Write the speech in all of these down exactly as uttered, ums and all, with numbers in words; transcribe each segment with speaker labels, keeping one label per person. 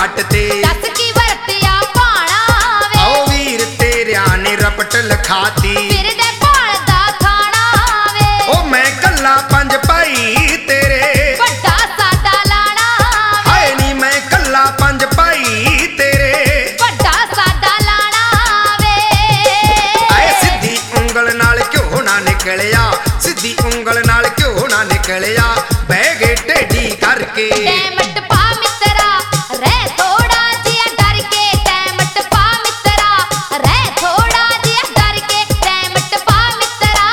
Speaker 1: घाट ते
Speaker 2: दस की वरतिया पाना वे
Speaker 1: आओ वीर तेरिया ने रपट लखाती
Speaker 2: फिर दे भाल दा खाना वे
Speaker 1: ओ मैं कल्ला पंज भाई तेरे
Speaker 2: वड्डा साडा लाना वे
Speaker 1: हाय नी मैं कल्ला पंज भाई तेरे
Speaker 2: वड्डा साडा लाना वे
Speaker 1: आए सिद्धी उंगल नाल क्यों ना निकलिया सिद्धी उंगल नाल क्यों ना निकलिया बह गए टेढ़ी करके
Speaker 2: टैमट पा मित्रा रह थोड़ा जिया डर के टैमट पा मित्रा रह थोड़ा जिया डर के टैमट पा मित्रा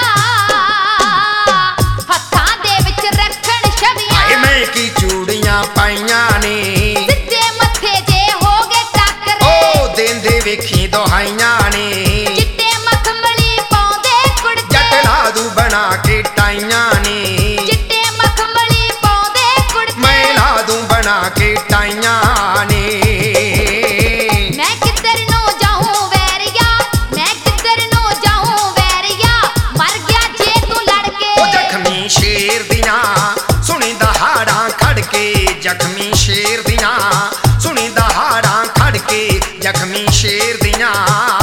Speaker 2: हत्थां दे विच रखण छवियां
Speaker 1: आए मैं की चूड़ियां पाइयां ने
Speaker 2: सिद्धे मत्थे जे हो गए टक्कर
Speaker 1: ओ देंदे वेखी दोहाइयां ने
Speaker 2: चिट्टे मखमली पाउंदे कुड़ते
Speaker 1: जट लादू बना के टाइयां ने
Speaker 2: चिट्टे मखमली पाउंदे कुड़ते
Speaker 1: मैं लादू बना के टाइयां ने
Speaker 2: मैं किधर नो जाऊं वैरिया मैं किधर नो जाऊं वैरिया मर गया जे तू लड़के
Speaker 1: ओ जख्मी शेर दियां सुनी दहाड़ां खड़के जख्मी शेर दियां सुनी दहाड़ां खड़के जख्मी शेर दियां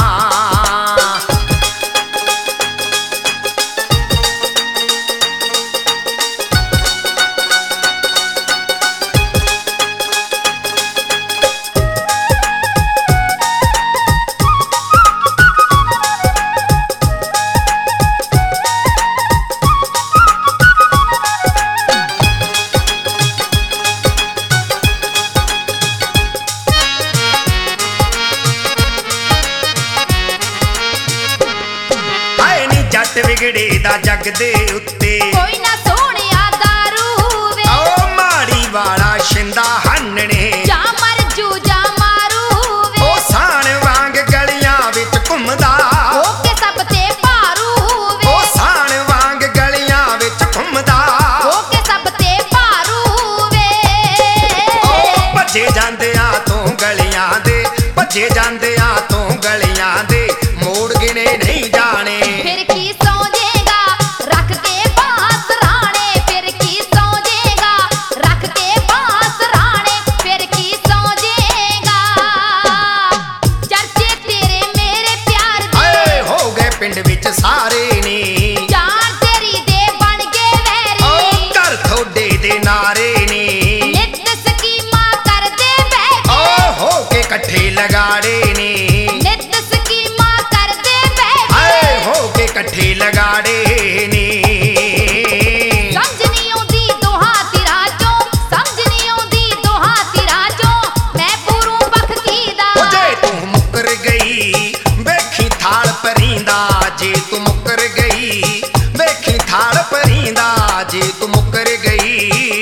Speaker 1: हाय नी जट विगड़े दा जग दे उत्ते
Speaker 2: कोई ना सोहणिया दारू वे
Speaker 1: आओ माड़ी वाला शिंदा हन्ने
Speaker 2: जा मर जू जा मारू वे
Speaker 1: ओ साण वांग गलियां विच घुमदा
Speaker 2: हो के सब ते भारू वे
Speaker 1: ओ साण वांग गलियां विच घुमदा
Speaker 2: हो के सब ते भारू वे
Speaker 1: ओ भजे ਜਾਂਦਿਆਂ ਤੋਂ ਗਲੀਆਂ ਦੇ ਭੱਜੇ ਜਾਂਦਿਆਂ ਤੋਂ ਗਲੀਆਂ ਦੇ ਮੋੜ ਗਿਣੇ ਨਹੀਂ ਜਾਣੇ
Speaker 2: फिर की सौंजेगा रख के बांस राणे फिर की सौंजेगा रख के बांस राणे फिर की सौंजेगा चर्चे तेरे मेरे प्यार दे
Speaker 1: ਹਾਏ ਹੋ ਗਏ ਪਿੰਡ ਵਿੱਚ ਸਾਰੇ ਨੇ
Speaker 2: जान तेरी दे बन गए
Speaker 1: ਓ
Speaker 2: वैरी
Speaker 1: ਘਰ ਤੁਹਾਡੇ ਦੇ ਨਾਰੇ ਨੇ
Speaker 2: नित स्कीमा कर दे बैठे
Speaker 1: ਓ ਹੋ ਕੇ ਇਕੱਠੇ ਲਗਾੜੇ ਨੇ
Speaker 2: नित स्कीमा कर दे बैठे
Speaker 1: ਹਾਏ ਹੋ ਕੇ ਇਕੱਠੇ ਲਗਾੜੇ ਨੇ
Speaker 2: समझ नहीं आउंदी दोहा तिरा चों समझ नहीं आउंदी दोहा तिरा चों मैं पूरू बख कीदा
Speaker 1: ਓ ਜੇ ਤੂੰ ਮੁੱਕਰ ਗਈ ਵੇਖੀ ਥਾਲ ਭਰੀਂਦਾ ਜੇ ਤੂੰ ਮੁੱਕਰ ਗਈ ਵੇਖੀ ਥਾਲ ਭਰੀਂਦਾ ਜੇ ਤੂੰ ਮੁੱਕਰ ਗਈ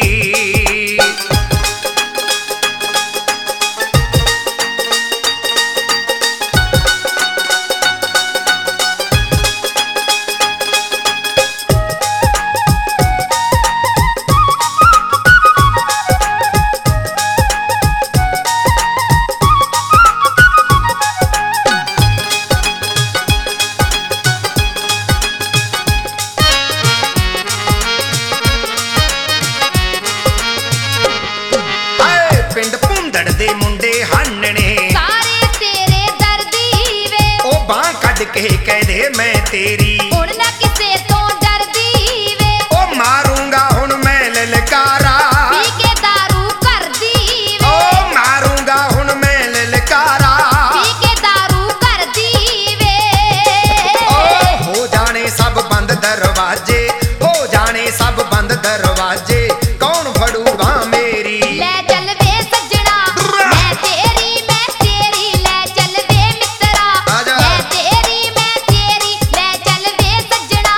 Speaker 1: ਹਾਏ ਪਿੰਡ ਭੁੰਦੜ ਦੇ ਮੁੰਡੇ ਹੰਨਣੇ
Speaker 2: सारे तेरे दर्दी वे
Speaker 1: ਉਹ ਬਾਹ ਕੱਢ ਕੇ ਕਹਦੇ ਮੈਂ ਤੇਰੀ
Speaker 2: हुण ना किसे तो डरदी वे
Speaker 1: ਉਹ ਮਾਰੂੰਗਾ ਹੁਣ ਮੈਂ ਲਲਕਾਰਾ
Speaker 2: पी के दारू करदी वे
Speaker 1: ਉਹ ਮਾਰੂੰਗਾ ਹੁਣ ਮੈਂ ਲਲਕਾਰਾ
Speaker 2: पी के दारू करदी वे
Speaker 1: ਓ ਹੋ ਜਾਣੇ ਸਭ ਬੰਦ ਦਰਵਾਜ਼ੇ ਹੋ ਜਾਣੇ ਸਭ ਬੰਦ ਦਰਵਾਜ਼ੇ ਕੌਣ ਫੜੂਗਾ ਮੇਰੀ
Speaker 2: ले चल वे सजना मैं तेरी मैं तेरी ले चल वे मित्रा
Speaker 1: आजा।
Speaker 2: मैं तेरी मैं तेरी ले चल वे सजना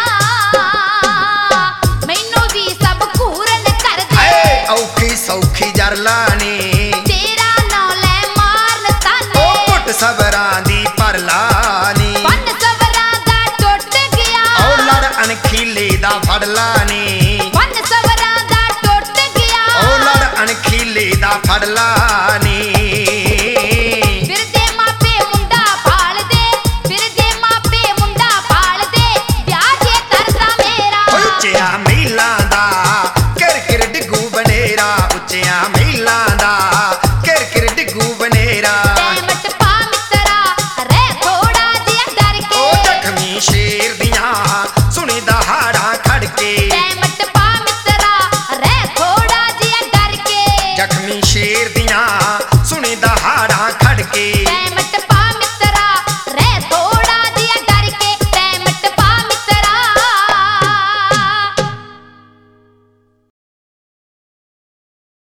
Speaker 2: मैनू भी सब घूरन कर दे
Speaker 1: ਹਾਏ ਔਖੀ ਸੌਖੀ ਜਰਲਾ ਨੇ
Speaker 2: तेरा नां ले मारन ताने
Speaker 1: ਉਹ ਘੁੱਟ ਸਬਰਾਂ ਦੀ ਭਰਲਾ ਨੀ
Speaker 2: पन सवरां दा टुट गया
Speaker 1: ਉਹ ਲੜ ਅਣਖੀਲੇ ਦਾ ਫੜਲਾ ਨੀ
Speaker 2: पन सवरां दा टुट गया
Speaker 1: ਉਹ ਲੜ ਅਣਖੀਲੇ ਦਾ ਫੜਲਾ